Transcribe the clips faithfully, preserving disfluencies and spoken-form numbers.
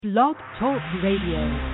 Blog Talk Radio.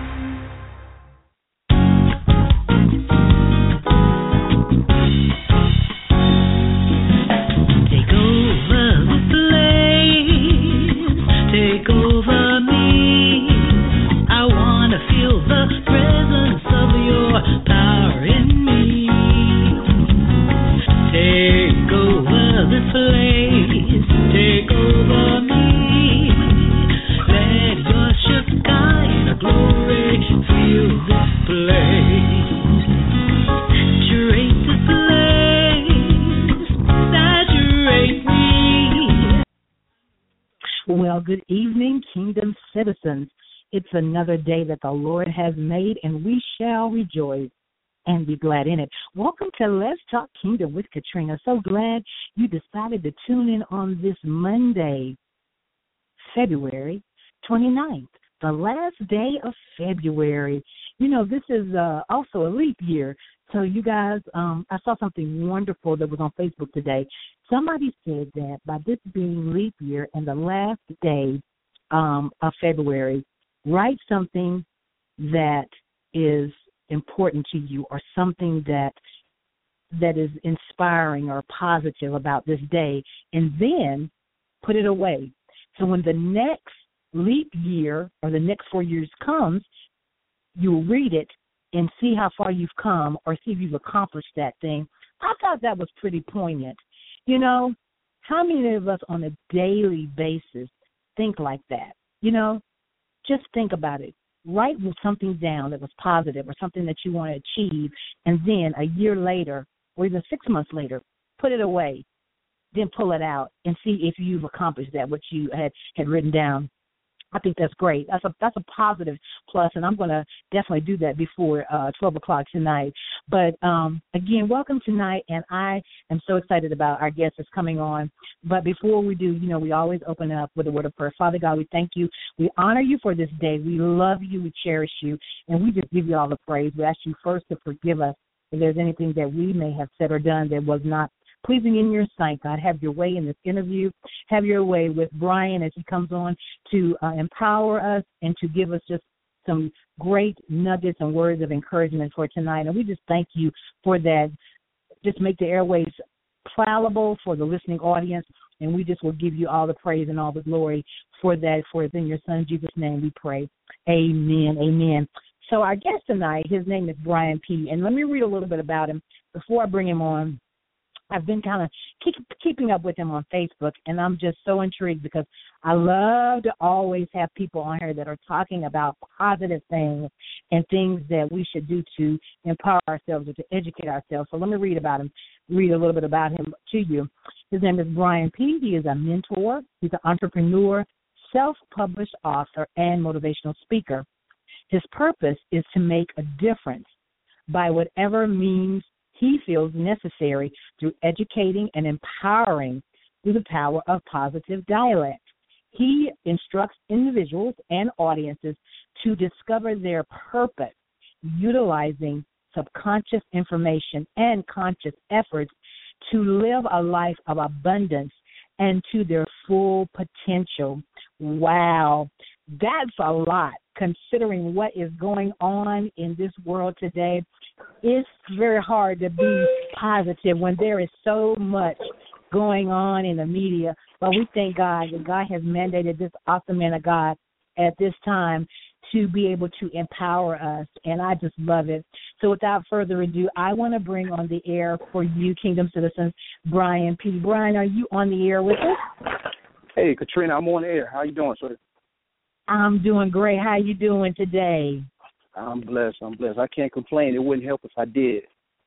Well, good evening, Kingdom citizens. It's another day that the Lord has made, and we shall rejoice and be glad in it. Welcome to Let's Talk Kingdom with Katrina. So glad you decided to tune in on this Monday, February twenty-ninth, the last day of February. You know, this is uh, also a leap year. So you guys, um, I saw something wonderful that was on Facebook today. Somebody said that by this being leap year and the last day um, of February, write something that is important to you or something that that is inspiring or positive about this day, and then put it away. So when the next leap year or the next four years comes, you'll read it and see how far you've come or see if you've accomplished that thing. I thought that was pretty poignant. You know, how many of us on a daily basis think like that? You know, just think about it. Write something down that was positive or something that you want to achieve, and then a year later or even six months later, put it away. Then pull it out and see if you've accomplished that, what you had, had written down. I think that's great. That's a that's a positive plus, and I'm going to definitely do that before uh, twelve o'clock tonight. But, um, again, welcome tonight, and I am so excited about our guest that's coming on. But before we do, you know, we always open up with a word of prayer. Father God, we thank you. We honor you for this day. We love you. We cherish you, and we just give you all the praise. We ask you first to forgive us if there's anything that we may have said or done that was not pleasing in your sight. God, have your way in this interview. Have your way with Brian as he comes on to uh, empower us and to give us just some great nuggets and words of encouragement for tonight. And we just thank you for that. Just make the airways plowable for the listening audience, and we just will give you all the praise and all the glory for that. For it's in your Son, Jesus' name, we pray. Amen, amen. So our guest tonight, his name is Brian P., and let me read a little bit about him before I bring him on. I've been kind of keep, keeping up with him on Facebook, and I'm just so intrigued because I love to always have people on here that are talking about positive things and things that we should do to empower ourselves or to educate ourselves. So let me read about him, read a little bit about him to you. His name is Brian P. He is a mentor. He's an entrepreneur, self-published author, and motivational speaker. His purpose is to make a difference by whatever means he feels necessary through educating and empowering through the power of positive dialect. He instructs individuals and audiences to discover their purpose, utilizing subconscious information and conscious efforts to live a life of abundance and to their full potential. Wow, that's a lot considering what is going on in this world today. It's very hard to be positive when there is so much going on in the media. But we thank God that God has mandated this awesome man of God at this time to be able to empower us, and I just love it. So without further ado, I want to bring on the air for you, Kingdom citizens, Brian P. Brian, are you on the air with us? Hey, Katrina, I'm on the air. How you doing, sir? I'm doing great. How you doing today? I'm blessed. I'm blessed. I can't complain. It wouldn't help if I did.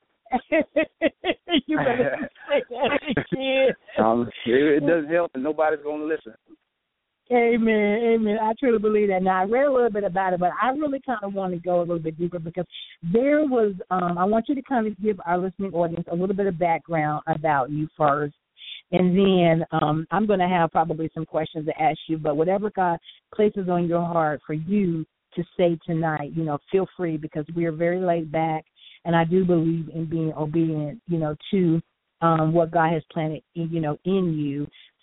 You better say that again. Um, it, it doesn't help, and nobody's going to listen. Amen. Amen. I truly believe that. Now, I read a little bit about it, but I really kind of want to go a little bit deeper because there was, um, I want you to kind of give our listening audience a little bit of background about you first. And then um, I'm going to have probably some questions to ask you, but whatever God places on your heart for you to say tonight, you know, feel free because we are very laid back, and I do believe in being obedient, you know, to um, what God has planted, you know, in you.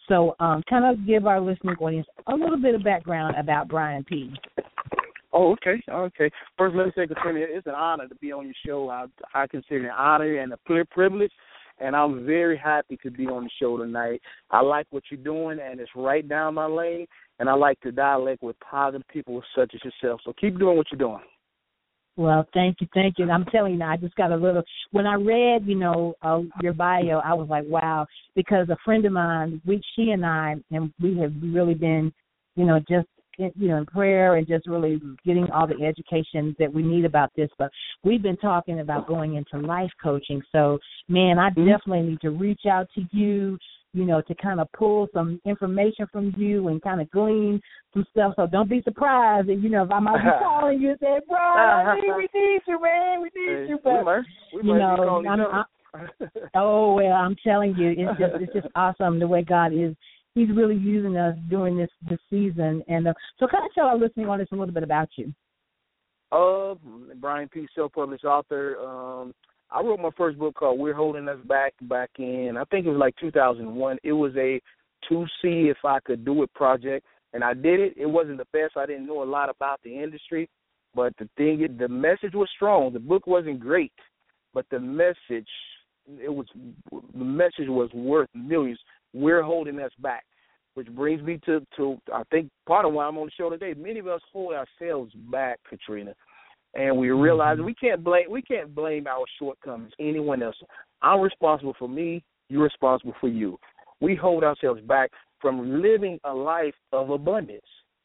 So um, kind of give our listening audience a little bit of background about Brian P. Oh, okay, okay. First, let me say, Katrina, it's an honor to be on your show. I, I consider it an honor and a clear privilege, and I'm very happy to be on the show tonight. I like what you're doing, and it's right down my lane, and I like to dialogue with positive people such as yourself. So keep doing what you're doing. Well, thank you, thank you. And I'm telling you, I just got a little, when I read, you know, uh, your bio, I was like, wow, because a friend of mine, we, she and I, and we have really been, you know, just, you know, in prayer and just really getting all the education that we need about this. But we've been talking about going into life coaching. So, man, I mm-hmm. definitely need to reach out to you, you know, to kind of pull some information from you and kind of glean some stuff. So don't be surprised that, you know, if I might be calling you and say, bro, we need you, man, we need you. But, we might, we you might know, I'm, I'm, oh, well, I'm telling you, it's just, it's just awesome the way God is. He's really using us during this, this season. And uh, so kind of tell our listening audience a little bit about you. Uh, Brian P., self-published author. Um, I wrote my first book called We're Holding Us Back back in, I think it was like two thousand one. It was a to see if I could do it project, and I did it. It wasn't the best. I didn't know a lot about the industry, but the thing is, the message was strong. The book wasn't great, but the message, it was the message was worth millions. We're holding us back, which brings me to, to I think, part of why I'm on the show today. Many of us hold ourselves back, Katrina, and we realize we can't blame we can't blame our shortcomings anyone else. I'm responsible for me. You're responsible for you. We hold ourselves back from living a life of abundance.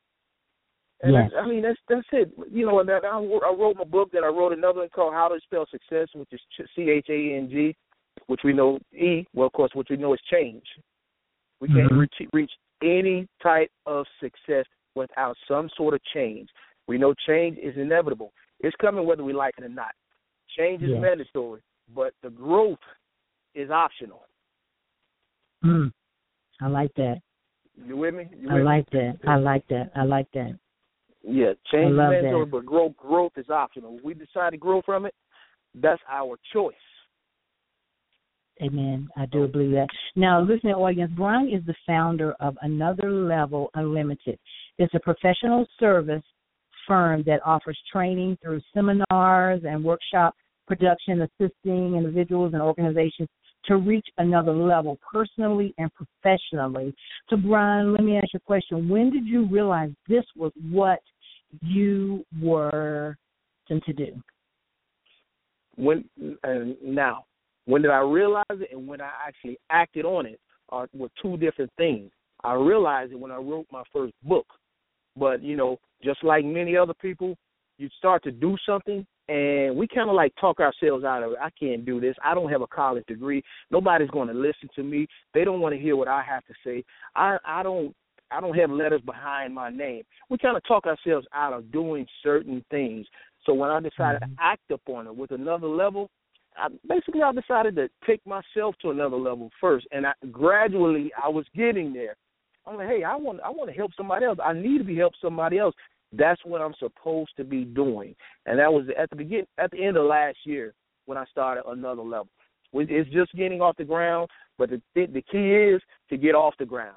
And yes. I mean, that's that's it. You know, that I, I wrote my book. Then I wrote another one called How to Spell Success, which is C H A N G, which we know E. Well, of course, what we know is change. We can't mm-hmm. reach, reach any type of success without some sort of change. We know change is inevitable. It's coming whether we like it or not. Change is yes. mandatory, but the growth is optional. Mm. I like that. You with me? You I with like me? that. I like that. I like that. Yeah, change is mandatory, that. but growth, growth is optional. If we decide to grow from it, that's our choice. Amen. I do believe that. Now, listening audience, Brian is the founder of Another Level Unlimited. It's a professional service firm that offers training through seminars and workshop production, assisting individuals and organizations to reach another level personally and professionally. So, Brian, let me ask you a question. When did you realize this was what you were sent to do? When uh, now. When did I realize it and when I actually acted on it are were two different things. I realized it when I wrote my first book. But, you know, just like many other people, you start to do something, and we kind of like talk ourselves out of it. I can't do this. I don't have a college degree. Nobody's going to listen to me. They don't want to hear what I have to say. I, I don't I don't have letters behind my name. We kind of talk ourselves out of doing certain things. So when I decided mm-hmm. to act upon it with another level, I, basically, I decided to take myself to another level first, and I, gradually I was getting there. I'm like, hey, I want, I want to help somebody else. I need to be help somebody else. That's what I'm supposed to be doing, and that was at the begin, at the end of last year when I started Another Level. It's just getting off the ground, but the the key is to get off the ground.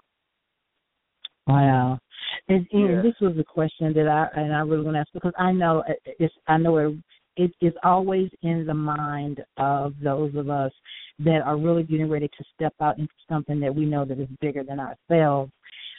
Wow, and, and yeah. this was a question that I and I really want to ask because I know it's I know it. It is always in the mind of those of us that are really getting ready to step out into something that we know that is bigger than ourselves.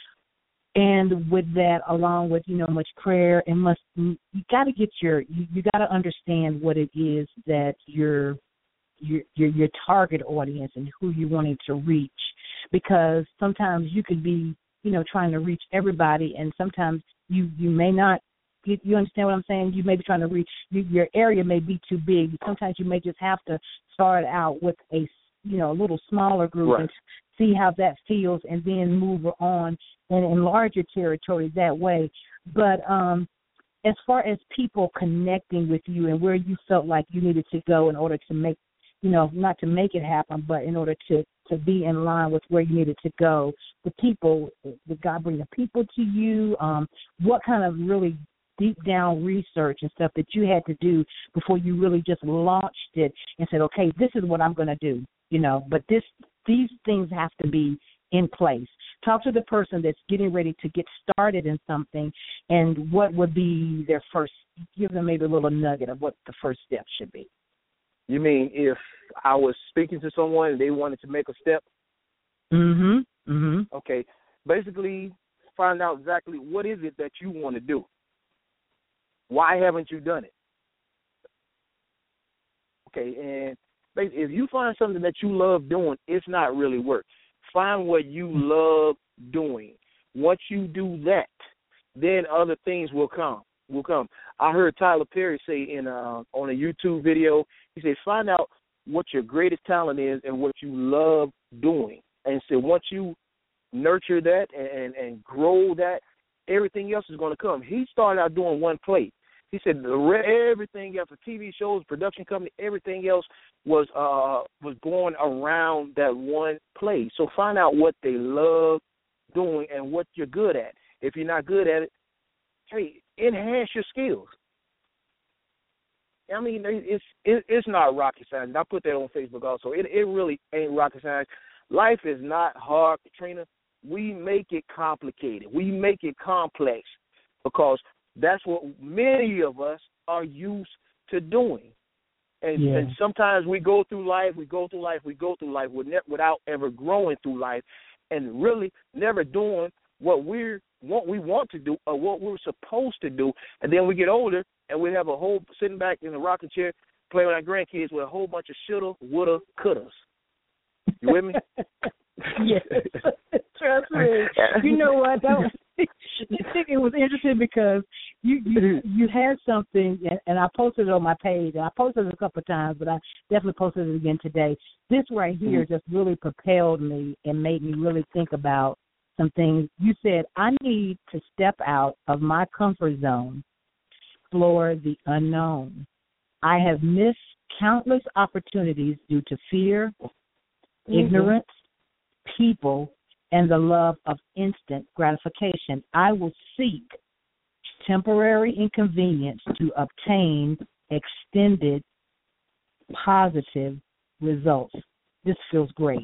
And with that, along with, you know, much prayer and must, you got to get your, you, you got to understand what it is that your, your, your, your target audience and who you're wanting to reach. Because sometimes you could be, you know, trying to reach everybody, and sometimes you, you may not. You, you understand what I'm saying? You may be trying to reach, you, your area may be too big. Sometimes you may just have to start out with a, you know, a little smaller group right. and see how that feels and then move on and enlarge your territory that way. But um, as far as people connecting with you and where you felt like you needed to go in order to make, you know, not to make it happen, but in order to, to be in line with where you needed to go, the people, did God bring the people to you? Um, what kind of really deep down research and stuff that you had to do before you really just launched it and said, okay, this is what I'm going to do, you know, but this, these things have to be in place. Talk to the person that's getting ready to get started in something, and what would be their first, give them maybe a little nugget of what the first step should be. You mean if I was speaking to someone and they wanted to make a step? Mm-hmm. Mm-hmm. Okay. Basically, find out exactly what is it that you want to do. Why haven't you done it? Okay, and if you find something that you love doing, it's not really work. Find what you love doing. Once you do that, then other things will come. Will come. I heard Tyler Perry say in a, on a YouTube video, he said, find out what your greatest talent is and what you love doing. And so once you nurture that and, and grow that, everything else is going to come. He started out doing one play. He said everything else, the T V shows, production company, everything else was uh, was going around that one play. So find out what they love doing and what you're good at. If you're not good at it, hey, enhance your skills. I mean, it's it, it's not rocket science. I put that on Facebook also. It it really ain't rocket science. Life is not hard, Katrina. We make it complicated. We make it complex because that's what many of us are used to doing. And, yeah. and sometimes we go through life, we go through life, we go through life without ever growing through life and really never doing what we're what we want to do or what we're supposed to do. And then we get older and we have a whole sitting back in a rocking chair playing with our grandkids with a whole bunch of shoulda, woulda, couldas. You with me? Yes. Trust me. You know what? That was, I think it was interesting because you you, you had something, and, and I posted it on my page. And I posted it a couple of times, but I definitely posted it again today. This right here mm-hmm. just really propelled me and made me really think about some things. You said, I need to step out of my comfort zone, explore the unknown. I have missed countless opportunities due to fear, mm-hmm. ignorance, people, and the love of instant gratification. I will seek temporary inconvenience to obtain extended positive results. This feels great.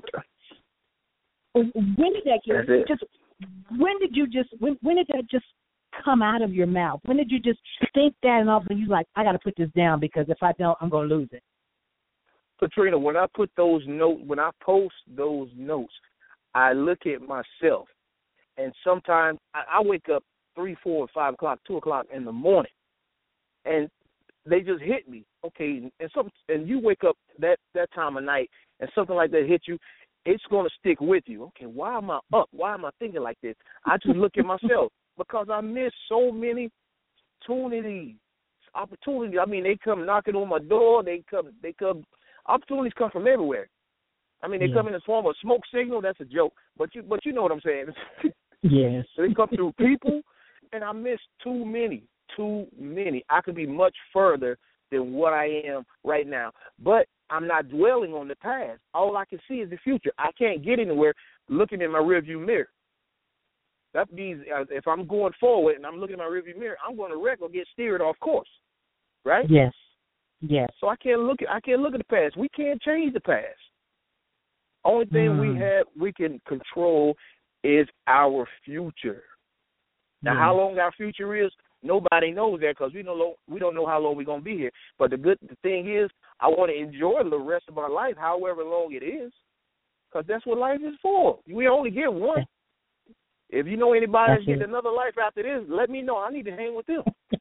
When did that get, just when did you just when when did that just come out of your mouth? When did you just think that and all of a sudden you like, I gotta put this down because if I don't, I'm gonna lose it? Katrina, when I put those notes, when I post those notes, I look at myself, and sometimes I, I wake up three, four, five o'clock, two o'clock in the morning, and they just hit me. Okay, and some, and you wake up that, that time of night, and something like that hit you, it's going to stick with you. Okay, why am I up? Why am I thinking like this? I just look at myself because I miss so many opportunities. Opportunities. I mean, they come knocking on my door. They come. They come. Opportunities come from everywhere. I mean, they yeah. come in the form of a smoke signal. That's a joke, but you but you know what I'm saying. Yes. So they come through people, and I miss too many, too many. I could be much further than what I am right now, but I'm not dwelling on the past. All I can see is the future. I can't get anywhere looking in my rearview mirror. That means if I'm going forward and I'm looking in my rearview mirror, I'm going to wreck or get steered off course, right? Yes. Yes. So I can't look at I can't look at the past. We can't change the past. Only thing mm. we have we can control is our future. Now, mm. how long our future is, nobody knows that because we don't know we don't know how long we're gonna be here. But the good the thing is, I want to enjoy the rest of our life, however long it is, because that's what life is for. We only get one. If you know anybody that's getting another life after this, let me know. I need to hang with them.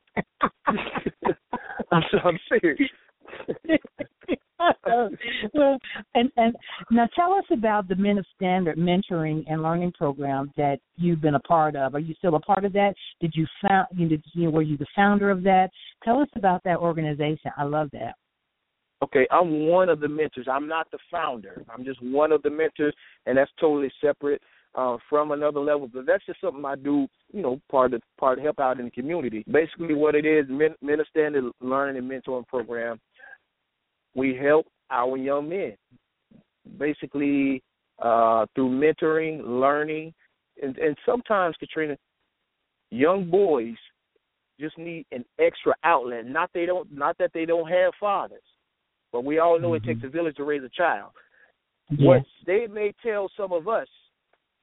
I'm, I'm serious. Well, and, and now tell us about the Men of Standard mentoring and learning program that you've been a part of. Are you still a part of that? Did you found? You did, you know, were you the founder of that? Tell us about that organization. I love that. Okay, I'm one of the mentors. I'm not the founder. I'm just one of the mentors, and that's totally separate uh, from another level. But that's just something I do, you know, part of part of help out in the community. Basically, what it is, Men, Men of Standard Learning and Mentoring Program. We help our young men, basically uh, through mentoring, learning, and, and sometimes, Katrina, young boys just need an extra outlet. Not they don't, not that they don't have fathers, but we all know mm-hmm. it takes a village to raise a child. Yes. What they may tell some of us,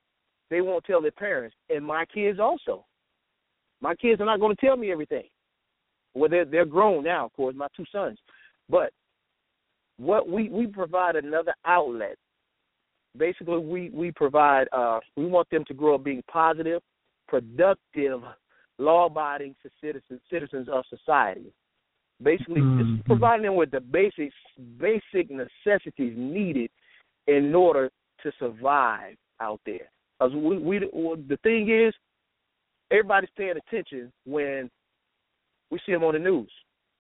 they won't tell their parents, and my kids also. My kids are not going to tell me everything. Well, they're, they're grown now, of course, my two sons. But what we, we provide another outlet. Basically, we, we provide, uh, we want them to grow up being positive, productive, law-abiding citizens, citizens of society. Basically, mm-hmm. just providing them with the basic, basic necessities needed in order to survive out there. Because we, we, the thing is, everybody's paying attention when we see them on the news.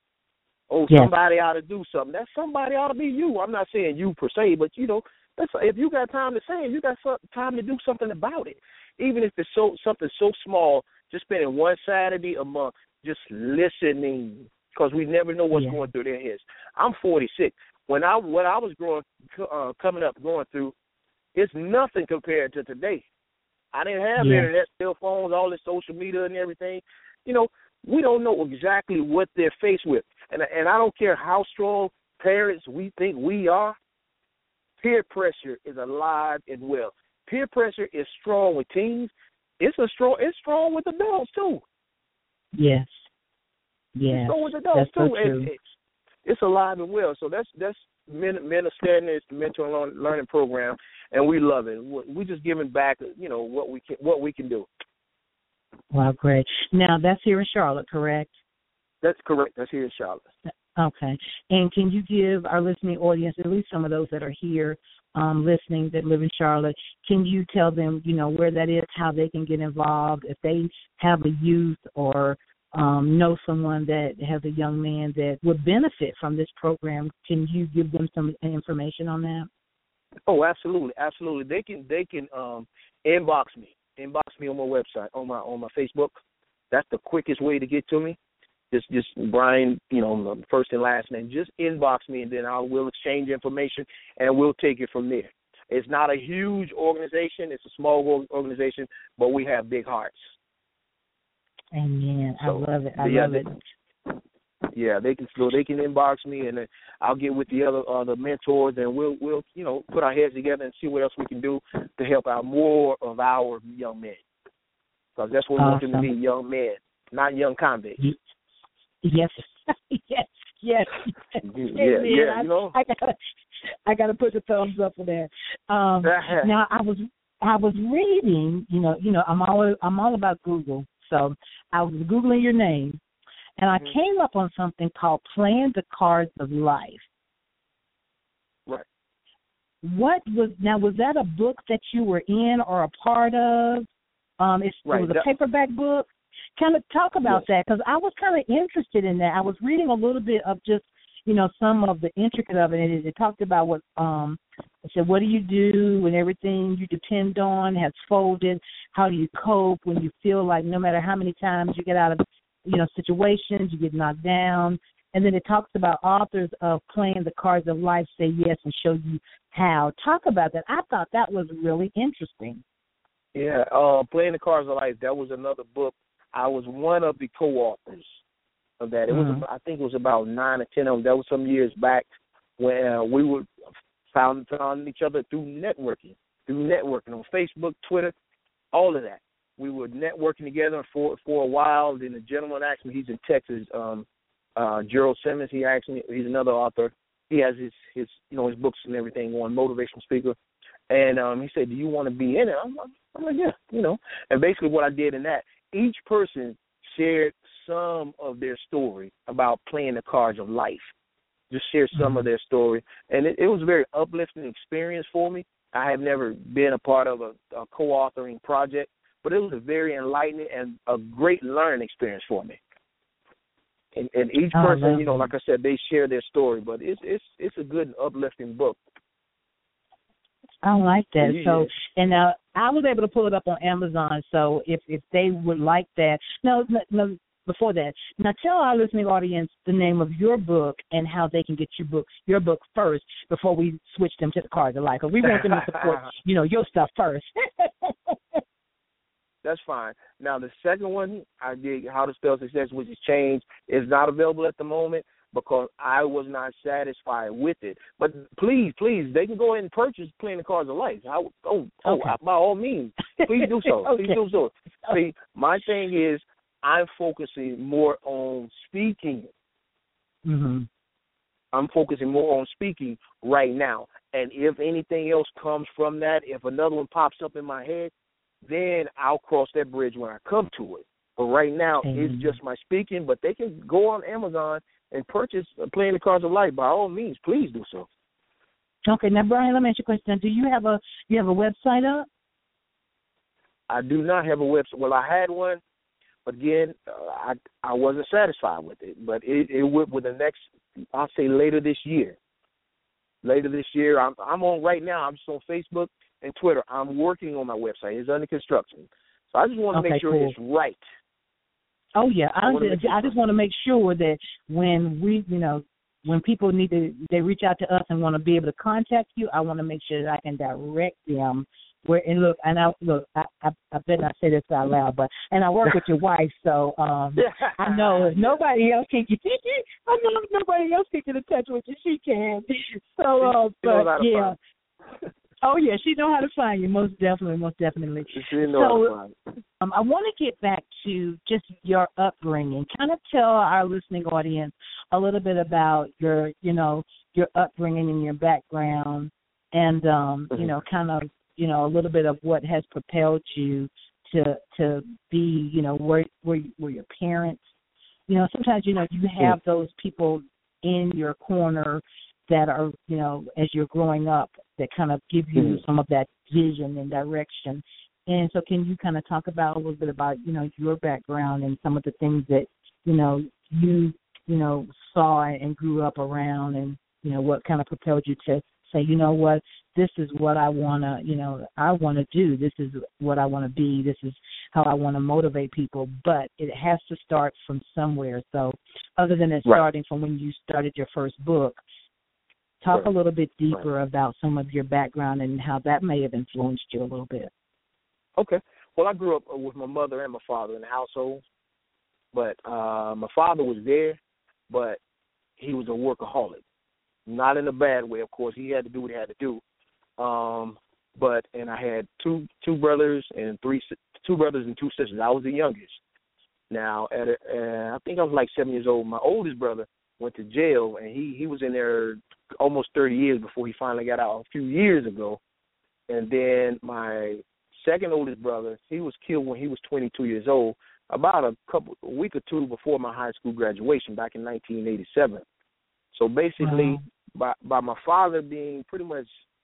Oh, yes. somebody ought to do something. That somebody ought to be you. I'm not saying you per se, but, you know, that's, if you got time to say it, you got time to do something about it. Even if it's so something so small, just spending one Saturday a month just listening, because we never know what's yeah. going through their heads. I'm forty-six. When I when I was growing, uh, coming up, going through, it's nothing compared to today. I didn't have yeah. internet, cell phones, all this social media and everything. You know, we don't know exactly what they're faced with. And and I don't care how strong parents we think we are, peer pressure is alive and well. Peer pressure is strong with teens. It's a strong it's strong with adults too. Yes. Yes. It's strong with adults that's too. So true. It, it, it's alive and well. So that's that's Men, Men of Standards mental learning program, and we love it. We just giving back, you know, what we can what we can do. Wow, great. Now that's here in Charlotte, correct? That's correct. That's here in Charlotte. Okay. And can you give our listening audience, at least some of those that are here um, listening that live in Charlotte, can you tell them, you know, where that is, how they can get involved, if they have a youth or um, know someone that has a young man that would benefit from this program? Can you give them some information on that? Oh, absolutely, absolutely. They can they can um, inbox me, inbox me on my website, on my on my Facebook. That's the quickest way to get to me. Just, just Brian, you know, first and last name. Just inbox me, and then I will exchange information, and we'll take it from there. It's not a huge organization; it's a small organization, but we have big hearts. Amen. So, I love it. I yeah, love they, it. Yeah, they can so they can inbox me, and then I'll get with the other uh, the mentors, and we'll we'll you know put our heads together and see what else we can do to help out more of our young men, because that's what we awesome. want them to be, young men, not young convicts. Yes, yes, yes. Yeah, yeah, yeah, you know. I, I gotta, I gotta put the thumbs up for that. Um, now, I was, I was reading. You know, you know, I'm all, I'm all about Google. So I was Googling your name, and I mm-hmm. came up on something called "Playing the Cards of Life." Right. What was now? Was that a book that you were in or a part of? Um, it's, right. It was a that, paperback book. Kind of talk about yes. that, because I was kind of interested in that. I was reading a little bit of just, you know, some of the intricate of it, and it, it talked about what, um, it said, what do you do when everything you depend on has folded? How do you cope when you feel like no matter how many times you get out of, you know, situations, you get knocked down? And then it talks about authors of Playing the Cards of Life say yes and show you how. Talk about that. I thought that was really interesting. Yeah, uh, Playing the Cards of Life, that was another book. I was one of the co-authors of that. It mm-hmm. was, I think it was about nine or ten of them. That was some years back when uh, we were found, found each other through networking, through networking on Facebook, Twitter, all of that. We were networking together for for a while. Then the gentleman asked me, he's in Texas, um, uh, Gerald Simmons. He asked me, he's another author. He has his, his you know his books and everything on, motivational speaker. And um, he said, "Do you want to be in it?" I'm, I'm like, "Yeah, you know." And basically, what I did in that, each person shared some of their story about playing the cards of life. Just share some mm-hmm. of their story. And it, it was a very uplifting experience for me. I have never been a part of a, a co-authoring project, but it was a very enlightening and a great learning experience for me. And, and each oh, person, man. you know, like I said, they share their story, but it's it's it's a good and uplifting book. I like that. Yeah. So, and uh, I was able to pull it up on Amazon. So, if, if they would like that, no, no, before that, now tell our listening audience the name of your book and how they can get your book, your book first before we switch them to the Cards of Life. Because we want them to support, you know, your stuff first. That's fine. Now, the second one I did, How to Spell Success, which is changed, is not available at the moment. because I was not satisfied with it. But please, please, they can go ahead and purchase Playing the Cards of Life. I, oh, oh Okay. by all means, please do so. Okay. Please do so. See, my thing is I'm focusing more on speaking. Mm-hmm. I'm focusing more on speaking right now. And if anything else comes from that, if another one pops up in my head, then I'll cross that bridge when I come to it. But right now, mm-hmm. it's just my speaking. But they can go on Amazon and purchase Playing the Cards of Life. By all means, please do so. Okay. Now, Brian, let me ask you a question. Do you have a you have a website up? I do not have a website. Well, I had one, but again, uh, I I wasn't satisfied with it. But it, it would with the next, I'll say later this year. Later this year, I'm I'm on right now. I'm just on Facebook and Twitter. I'm working on my website. It's under construction. So I just want to okay, make sure cool. it's right. Oh yeah, I, I, just, I just want to make sure that when we, you know, when people need to, they reach out to us and want to be able to contact you, I want to make sure that I can direct them. Where and look, and I look, I, I, I better not say this out loud, but and I work with your wife, so um, I know if nobody else can get, I know if nobody else can get in touch with you, she can. So, uh, but yeah. Oh, yeah, she knows how to find you, most definitely, most definitely. She knows how to find you. Um, I want to get back to just your upbringing. Kind of tell our listening audience a little bit about your, you know, your upbringing and your background and, um, mm-hmm. you know, kind of, you know, a little bit of what has propelled you to to be, you know, where, where, where your parents, you know, sometimes, you know, you have mm-hmm. those people in your corner that are, you know, as you're growing up, that kind of give you mm-hmm. some of that vision and direction. And so can you kind of talk about a little bit about, you know, your background and some of the things that, you know, you, you know, saw and grew up around and, you know, what kind of propelled you to say, you know what, this is what I want to, you know, I want to do. This is what I want to be. This is how I want to motivate people. But it has to start from somewhere. So other than it right. starting from when you started your first book, talk right. a little bit deeper right. about some of your background and how that may have influenced you a little bit. Okay. Well, I grew up with my mother and my father in the household, but uh, my father was there, but he was a workaholic. Not in a bad way, of course. He had to do what he had to do. Um, but and I had two two brothers and three two brothers and two sisters. I was the youngest. Now, at a, uh, I think I was like seven years old. My oldest brother went to jail, and he, he was in there almost thirty years before he finally got out a few years ago. And then my second oldest brother, he was killed when he was twenty-two years old, about a couple a week or two before my high school graduation back in nineteen eighty-seven. So basically, wow. by by my father being pretty much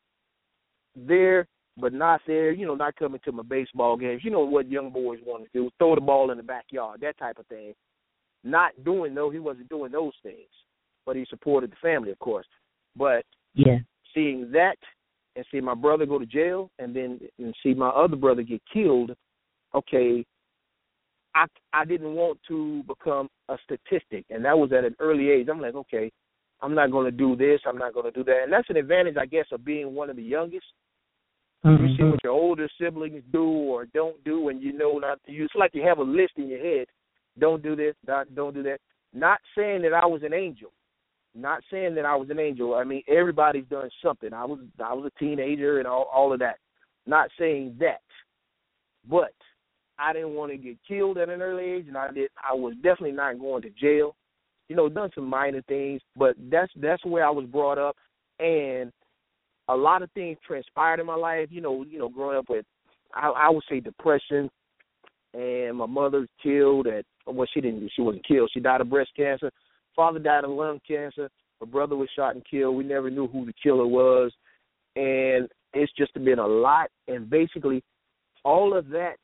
there but not there, you know, not coming to my baseball games, you know what young boys want to do, throw the ball in the backyard, that type of thing. Not doing though, he wasn't doing those things, but he supported the family, of course. But yeah, seeing that and seeing my brother go to jail and then and see my other brother get killed, okay, I I didn't want to become a statistic, and that was at an early age. I'm like, okay, I'm not going to do this, I'm not going to do that, and that's an advantage, I guess, of being one of the youngest. Mm-hmm. You see what your older siblings do or don't do, and you know not to use. It's like you have a list in your head. Don't do this, not, don't do that. Not saying that I was an angel. Not saying that I was an angel. I mean, everybody's done something. I was I was a teenager and all, all of that. Not saying that. But I didn't want to get killed at an early age, and I did. I was definitely not going to jail. You know, done some minor things, but that's that's where I was brought up, and a lot of things transpired in my life. You know, you know, growing up with, I, I would say depression, and my mother killed at. Well, she didn't. She wasn't killed. She died of breast cancer. Father died of lung cancer. My brother was shot and killed. We never knew who the killer was, and it's just been a lot. And basically, all of that,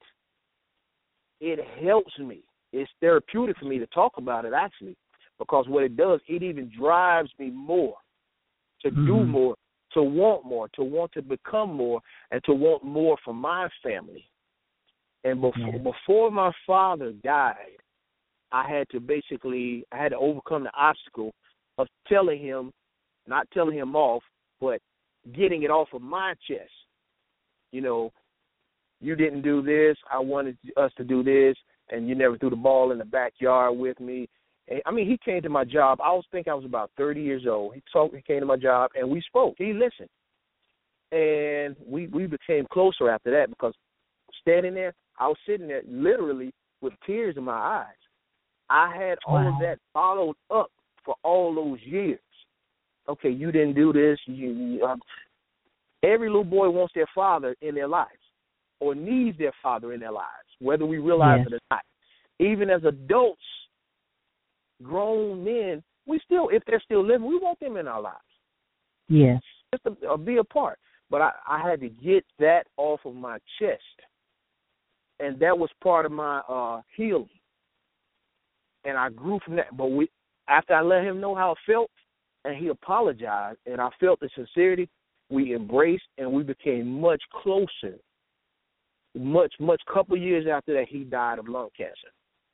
it helps me. It's therapeutic for me to talk about it, actually, because what it does, it even drives me more to mm-hmm. do more, to want more, to want to become more, and to want more for my family. And before, yeah. before my father died, I had to basically, I had to overcome the obstacle of telling him, not telling him off, but getting it off of my chest. You know, you didn't do this, I wanted us to do this, and you never threw the ball in the backyard with me. And, I mean, he came to my job. I was think I was about thirty years old. He talked. He came to my job, and we spoke. He listened, and we we became closer after that because standing there, I was sitting there literally with tears in my eyes. I had all Wow. of that followed up for all those years. Okay, you didn't do this. You, you, um, every little boy wants their father in their lives or needs their father in their lives, whether we realize Yes. it or not. Even as adults, grown men, we still, if they're still living, we want them in our lives. Yes. Just to, uh, be a part. But I, I had to get that off of my chest. And that was part of my uh, healing. And I grew from that. But we, after I let him know how I felt, and he apologized, and I felt the sincerity, we embraced, and we became much closer. Much, much, couple of years after that, he died of lung cancer.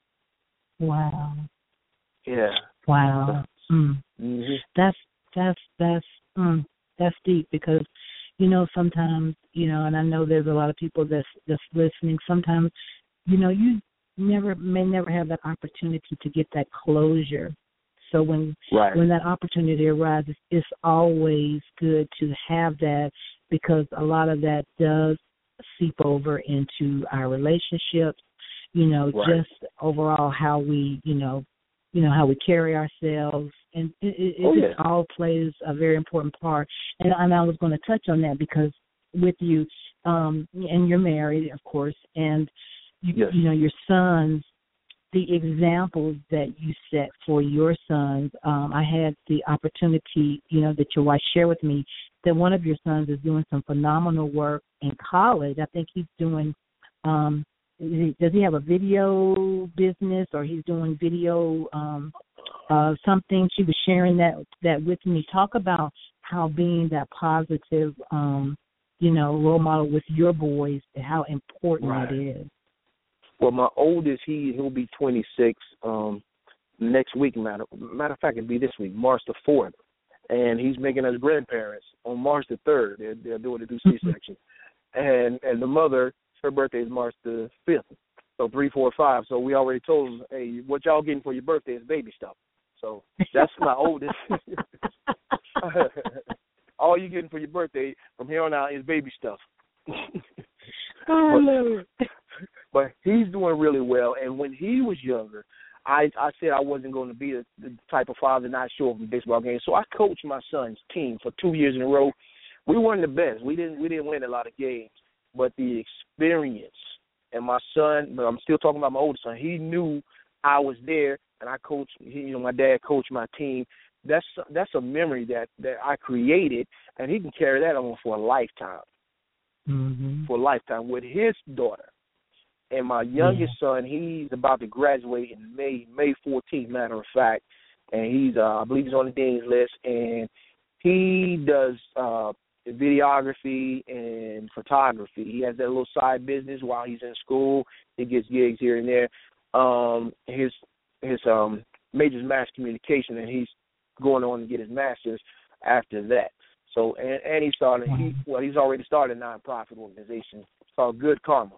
Wow. Yeah. Wow. Mm. Mm-hmm. That's that's that's mm, that's deep because, you know, sometimes, you know, and I know there's a lot of people that's that's listening. Sometimes, you know, you never may never have that opportunity to get that closure. So when right. when that opportunity arises, it's always good to have that because a lot of that does seep over into our relationships. You know, right. just overall how we, you know, you know how we carry ourselves, and it, it, oh, it yeah. just all plays a very important part. And, and I was going to touch on that because with you, um, and you're married, of course, and you, yes. you know your sons. The examples that you set for your sons, um, I had the opportunity, you know, that your wife shared with me, that one of your sons is doing some phenomenal work in college. I think he's doing, um, does he have a video business or he's doing video um, uh, something? She was sharing that, that with me. Talk about how being that positive, um, you know, role model with your boys, how important right. that is. Well, my oldest, he, he'll be twenty-six um, next week. Matter, matter of fact, it'll be this week, March the fourth. And he's making us grandparents on March the third. They're, they're doing a C-section. and and the mother, her birthday is March the fifth. So three, four, five. So we already told them, hey, what y'all getting for your birthday is baby stuff. So that's my oldest. All you getting for your birthday from here on out is baby stuff. I love it. But he's doing really well. And when he was younger, I, I said I wasn't going to be the, the type of father not show up in baseball games. So I coached my son's team for two years in a row. We weren't the best. We didn't we didn't win a lot of games. But the experience, and my son, but I'm still talking about my older son, he knew I was there, and I coached, he, you know, my dad coached my team. That's that's a memory that, that I created, and he can carry that on for a lifetime. Mm-hmm. For a lifetime with his daughter. And my youngest yeah. son, he's about to graduate in May, May fourteenth, matter of fact. And he's, uh, I believe he's on the dean's list. And he does uh, videography and photography. He has that little side business while he's in school. He gets gigs here and there. Um, his his um, major is mass communication, and he's going on to get his master's after that. So, and, and he started, he, well, he's already started a nonprofit organization. It's called Good Karma.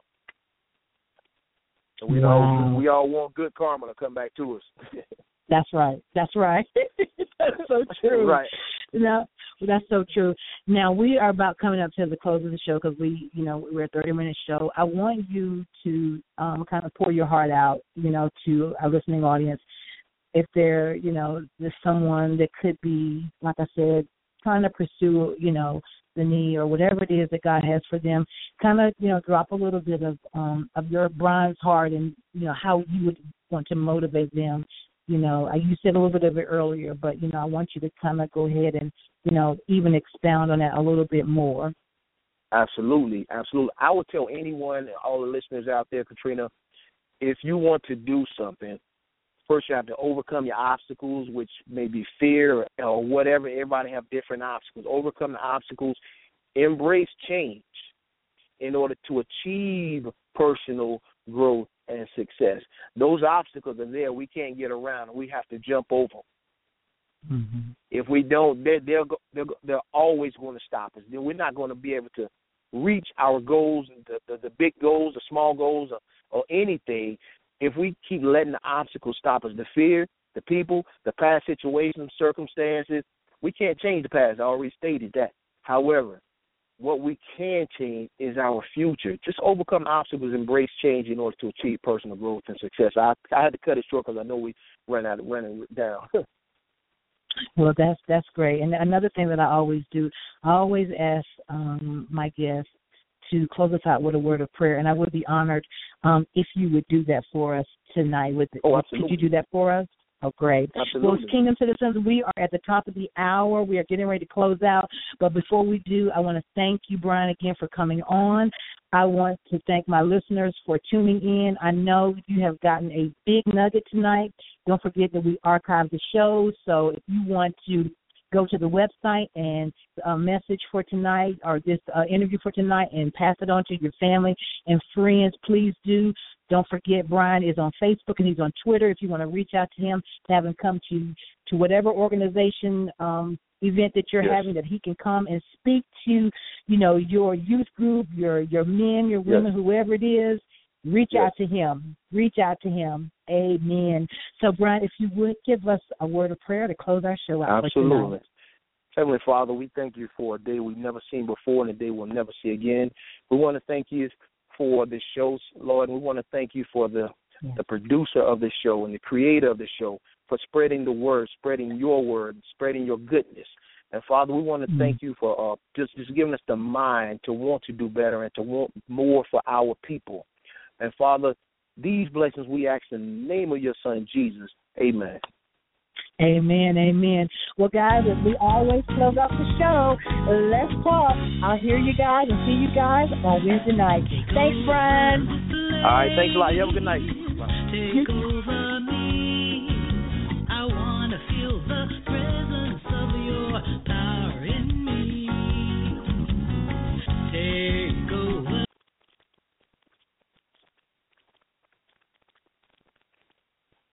So we wow. all we all want good karma to come back to us. That's right. That's right. That's so true. Right. No, that's so true. Now we are about coming up to the close of the show because we, you know, we're a thirty-minute show. I want you to um, kind of pour your heart out, you know, to our listening audience. If there, you know, there's someone that could be, like I said, trying to pursue, you know, the need or whatever it is that God has for them, kind of, you know, drop a little bit of um, of your Brian's heart and, you know, how you would want to motivate them. You know, you said a little bit of it earlier, but, you know, I want you to kind of go ahead and, you know, even expound on that a little bit more. Absolutely, absolutely. I would tell anyone, all the listeners out there, Katrina, if you want to do something, first you have to overcome your obstacles, which may be fear or, or whatever. Everybody have different obstacles. Overcome the obstacles. Embrace change in order to achieve personal growth and success. Those obstacles are there. We can't get around. We have to jump over. Mm-hmm. If we don't, they're, they're, they're, they're always going to stop us. We're not going to be able to reach our goals, the, the, the big goals, the small goals, or, or anything. If we keep letting the obstacles stop us, the fear, The people, the past situations, circumstances, we can't change the past. I already stated that. However, what we can change is our future. Just overcome obstacles, embrace change in order to achieve personal growth and success. I, I had to cut it short because I know we ran out of running down. Well, that's that's great. And another thing that I always do, I always ask um, my guests to close us out with a word of prayer, and I would be honored um, if you would do that for us tonight. With oh, absolutely. Could you do that for us? Oh, great. Absolutely. Well, Kingdom Citizens, we are at the top of the hour. We are getting ready to close out. But before we do, I want to thank you, Brian, again for coming on. I want to thank my listeners for tuning in. I know you have gotten a big nugget tonight. Don't forget that we archive the show. So if you want to go to the website and a message for tonight or this uh, interview for tonight and pass it on to your family and friends, please do. Don't forget, Brian is on Facebook and he's on Twitter. If you want to reach out to him, to have him come to, to whatever organization um, event that you're yes. having, that he can come and speak to, you know, your youth group, your your men, your women, yes. whoever it is. Reach yes. out to him. Reach out to him. Amen. So, Brian, if you would give us a word of prayer to close our show out. Absolutely. Heavenly Father, we thank you for a day we've never seen before and a day we'll never see again. We want to thank you for this show, Lord, and we want to thank you for the, yes. the producer of this show and the creator of this show for spreading the word, spreading your word, spreading your goodness. And, Father, we want to mm-hmm. thank you for uh, just, just giving us the mind to want to do better and to want more for our people. And, Father, these blessings we ask in the name of your Son, Jesus. Amen. Amen, amen. Well, guys, as we always close out the show, let's talk. I'll hear you guys and see you guys on Wednesday night. Thanks, Brian. All right, thanks a lot. You have a good night. Bye.